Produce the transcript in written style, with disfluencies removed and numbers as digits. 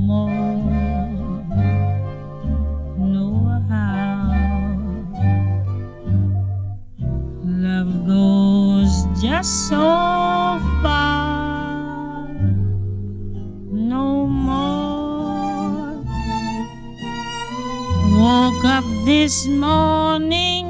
more, no how. Love goes just so far, no more. Woke up this morning